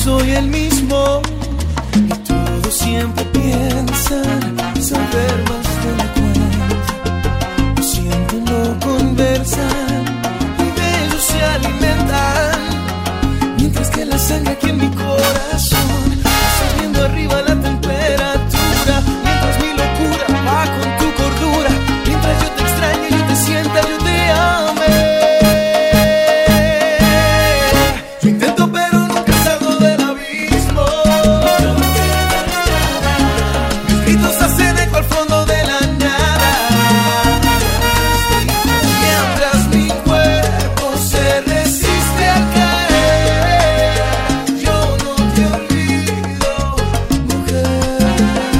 soy el mismo. Y todos siempre piensan saber más de la cuenta. Lo sienten, lo conversan y de ello se alimentan. Mientras que la sangre aquí en mi corazón va subiendo arriba la temperatura. Mientras mi locura va con tu cordura. Mientras yo te extraño, yo te sienta, yo te ame. Yo intento pero nunca salgo del abismo. Mis gritos hacen eco al fondo de la nada. Mientras mi cuerpo se resiste a caer, yo no te olvido, mujer.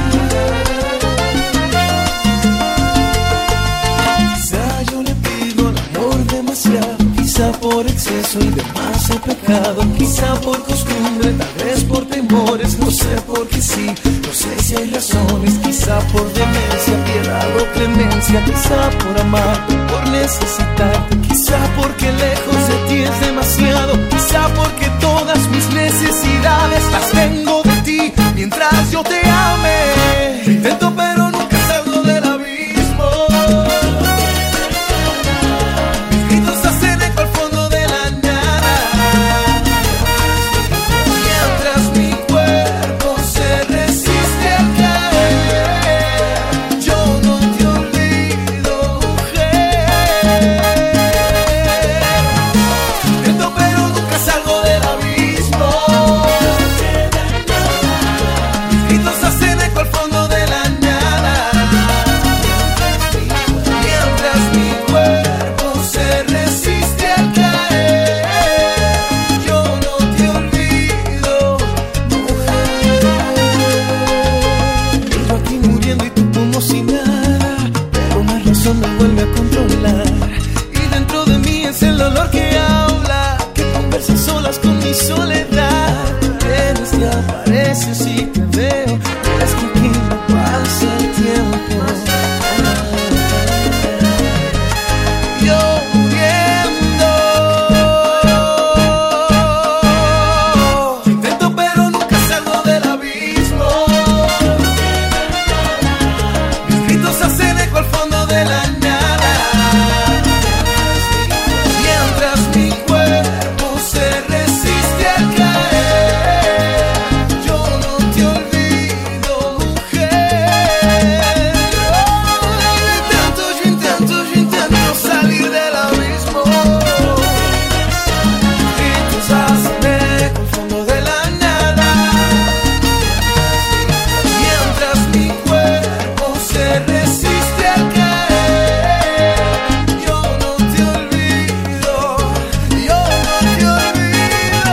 Quizá yo le pido al amor demasiado, quizá por exceso y demás he pecado, quizá por costumbre, tal vez por temores, no sé por qué sí, no sé si hay razones, quizá por demencia, piedad o clemencia, quizá por amar, por necesitarte, quizá porque lejos de ti es demasiado, quizá porque todas mis necesidades las tengo de ti, mientras yo te ame. Yo intento pero nunca salgo del abismo. Mis gritos hacen eco al fondo de la nada. Mientras mi cuerpo se resiste a caer, yo no te olvido, mujer. Intento pero nunca salgo del abismo. Mis gritos hacen eco al fondo de la nada. Mientras mi cuerpo se resiste a caer, yo no te olvido, mujer. Vivo aquí muriendo y tú como si nada, pero una razón me vuelve a controlar. Y dentro de mí es el dolor que habla, que conversa solas con mi soledad. Vienes y apareces y te veo, es que aquí no pasa el tiempo. Yo muriendo. Yo intento pero nunca salgo del abismo. Mis gritos hacen eco al fondo de la nada. Mientras mi cuerpo se resiste a caer, yo no te olvido, mujer. Yo intento salir del abismo. Gritos hacen eco al fondo de la nada. Mientras mi cuerpo se resiste a caer, yo no te olvido, yo no te olvido.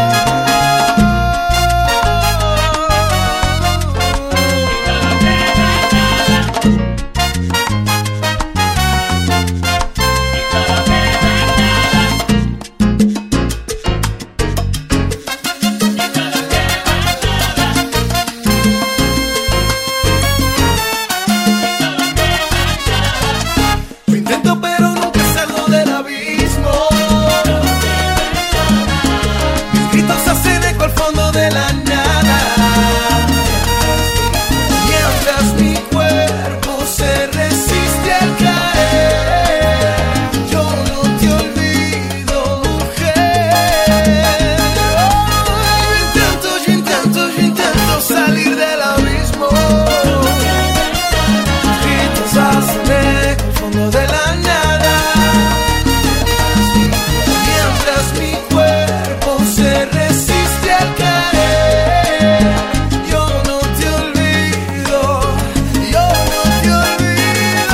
Yo intento pero nunca salgo del abismo. Mis gritos hacen eco al fondo de la nada. Mientras mi cuerpo se resiste a caer, yo no te olvido, mujer. Yo intento salir del abismo. Gritos hacen eco al fondo de la nada. Mientras mi cuerpo se resiste a caer, yo no te olvido, yo no te olvido.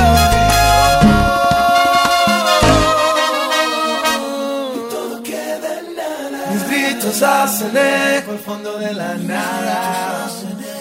Y todo queda en nada. Mis gritos hacen eco al fondo de la nada.